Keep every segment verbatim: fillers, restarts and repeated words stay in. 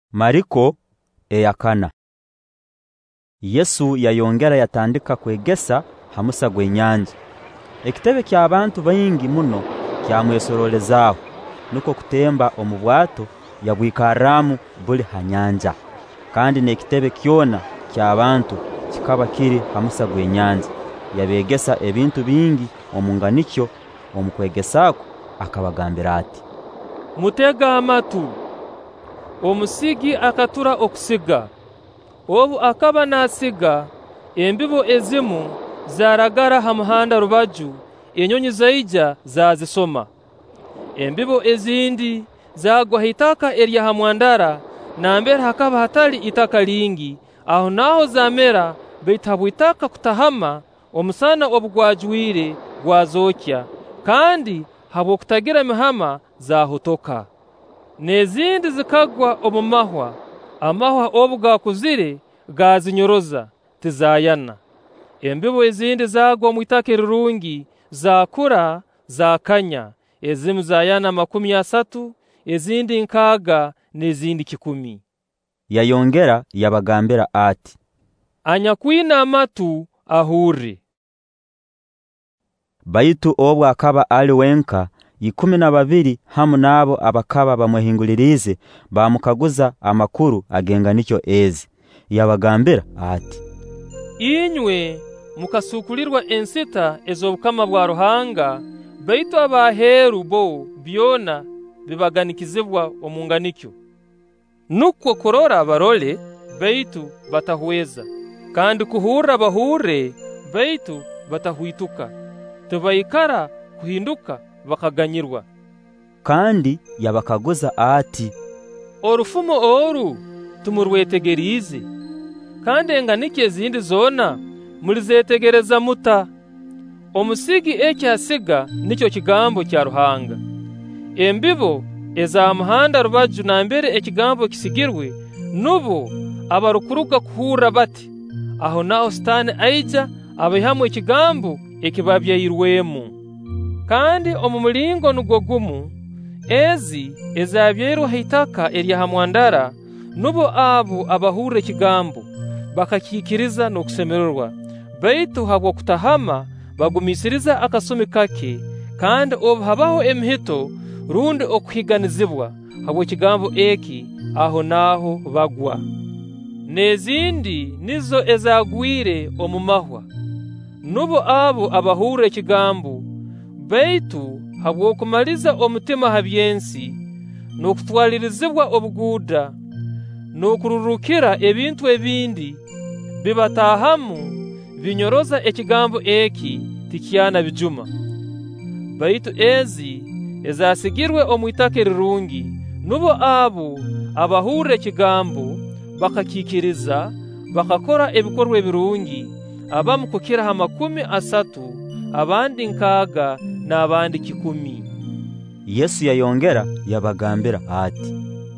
Mariko eyakana. Yesu yayongera yatandika kwegesa hamusa gwenyanja. Ekitebe ky'abantu bayingi muno kyamwesorolezaho nuko kutemba omubwato yabwikaramu buli hanyanja. Kandi n'ekitebe kyona ky'abantu kikaba kiri hamusa gwenyanja. Yabegesa ebintu bingi omunganikyo omukwegesako akabagambira ati: Mutega amatu. Omusigi akatura okusiga. Obu akaba nasiga embibo ezimu zaragara hamuhanda rubaju enyonyi zaija zazisoma. Embibo ezindi zagwa hitaka erya hamwandara nambere hakaba hatali itaka lingi aho naho zamera beitabwitaka kutahama omusana obugwajwire gwazokya kandi habo kutagira mihama zahutoka. Nezindi zikagwa omumahwa amahwa obuga kuzire gazinyoroza tizayana. Embibo ezindi zagwa mwitake rirungi zakura zakanya ezimu zayana makumi asatu ezindi nkaga nezindi kikumi. Yayongera yabagambira ati: Anyakwina amatu ahure. Baitu obwa akaba ali wenka ikumi na babiri hamu nabo abakaba bamwehingulirize bamukaguza amakuru agenga nicyo ezi. Yabagambira ati: Inywe mukasukulirwa ensita ezobukama bwa Ruhanga baitu abaheru bo byona bibaganisibwa omunganikyo. Nuko korora barole baitu batahweza kandi kuhura bahure baitu batahuituka tubayikara kuhinduka bakaganyirwa. Kandi yabakaguza ati: Orufumo oru tumurwetegerize kandi enganike ezindi zona mulizetegereza muta. Omusigi ekyasiga nicyo kigambo kya Ruhanga. Embibo eza muhanda rubaju nambere ekigambo kisigirwe nubo abarukuruga kuhura bati aho naho Satani aija abihamu ekigambo ekibabyirwemu. Kandi omumulingo nugogumu ezi ezabyerwa hitaka erya hamwandara nubo abo abahure kigambo bakakikiriza no kusemererwa baitu habwo kutahama bagumisiriza akasumi kake kandi obu habaho emihito rundi okuhiganizibwa habwo kigambo eki aho naho bagwa. Nezindi nizo ezagwire omumahwa nubo abo abahure kigambo baitu habwo kumaliza omutima habyensi no kutwalirizibwa obuguda no kururukira ebintu ebindi bibatahamu binyoroza ekigambo eki tikyana bijuma. Baitu ezi ezasigirwe omwitake rirungi nubo abo abahure kigambo bakakikiriza bakakora ebikorwa birungi abamu kukira ha makumi asatu abandi nkaga n'abandi kikumi. Yesu yayongera yabagambira ati: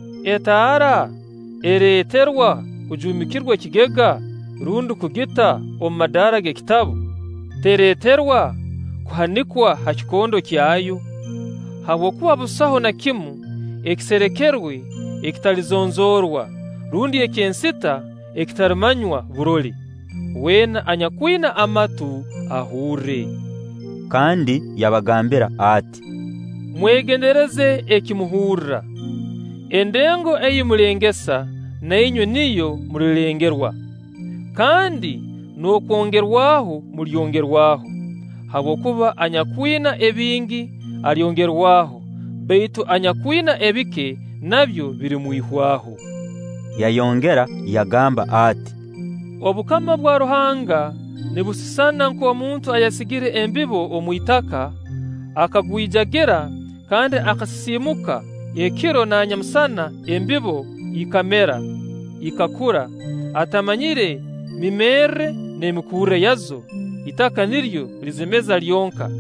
Etara ereterwa kujumikirwa kigega rundi kugita omumadara ge kitabu tereterwa kuhanikwa hakikondo kyayo habwo kuba busaho na kimu ekiserekerwe ekitalizonzorwa rundi ekensita ekitarmanywa buroli. Wena anyakwina amatu ahure. Kandi yabagambira ati: Mwegendereze ekimuhurra. Endengo eyimulengesa na inyo niyo mulilengerwa. Kandi nokwongerwaho mulyongerwaho. Habo kuba anyakwina ebingi alyongerwaho baitu anyakwina ebike nabyo biri muihwaho. Yayongera yagamba ati: Obukama bwa Ruhanga nibusisana nko omuntu ayasigire embibo omwitaka akagwijagera kandi akasisimuka ekiro na nyamusana embibo ikamera ikakura atamanyire mimere nemikure yazo itaka niryo rizemeza lyonka.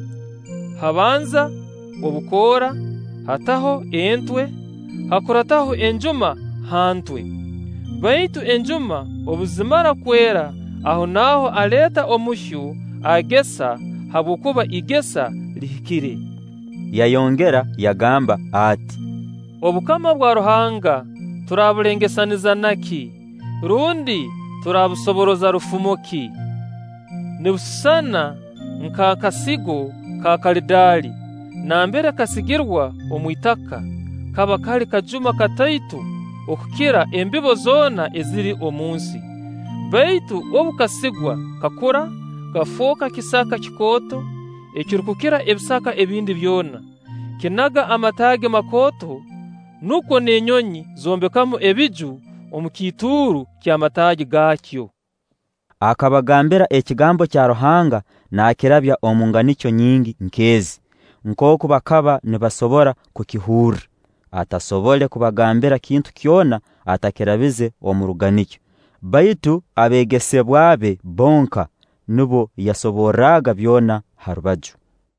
Habanza obukora hataho entwe hakurataho enjuma hantwe baitu enjuma obuzimara kwera aho naho aleta omushyu agesa habukuba igesa lihikire. Yayongera yagamba ati: Obukama bwa Ruhanga turabulengesaniza naki, rundi turabusoboroza rufumo ki? Nibusana nka kasigo ka kalidali, nambere kasigirwa omwitaka kaba kali kajuma kataitu okukira embibo zona eziri omunsi. Baitu obukasigwa kakura gafoka kisaka kikoto ekirukukira ebisaka ebindi byona, kinaga amatage makoto, nuko nenyonyi zombekamo ebiju omukituru ky'amatage gakyo. Akabagambira ekigambo kya Ruhanga nakirabya omunganicho nyingi nkezi, nkoko bakaba nibasobora kukihura. Atasobole kubagambira kintu kyona atakirabize omuruganicho. Baitu abegesebwabe bonka nubo yasoboraga byona harubaju.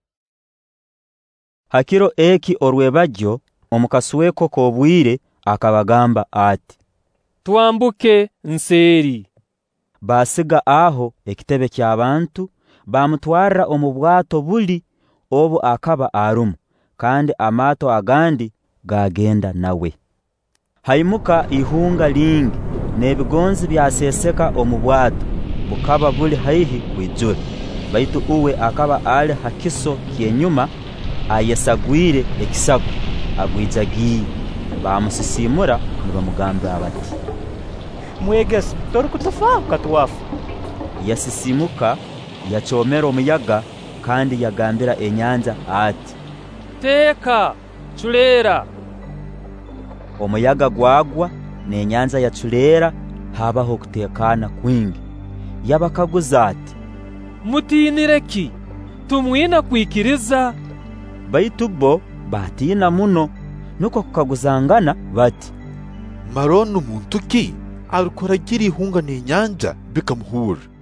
Hakiro eki orwebajyo omukasweko kobwire akabagamba ati, twambuke nseri. Basiga aho ekitebe ky'abantu bamutwara omubwato buli obo akaba arumu, kandi amato agandi gagenda nawe. Haimuka ihunga lingi nebigonzi byaseseka omubwato bukaba buli haihi kwijura. Baitu uwe akaba ali hakiso kyenyuma ayesagwire ekisago agwijagiye. Bamusisimura nibamugamba abati, mwegesa torukutafa katuwafu. Yasisimuka yachomera omuyaga kandi yagambira enyanja ati, teka chulera. Omuyaga gwagwa n'enyanza ya chulera, habaho kutekana kwingi. Yabakaguza ati, mutinireki tumwina kwikiriza. Baitu bo batina muno, nuko kukaguzangana bati, maronu muntu ki arukora giri hunga n'enyanja bikamuhura.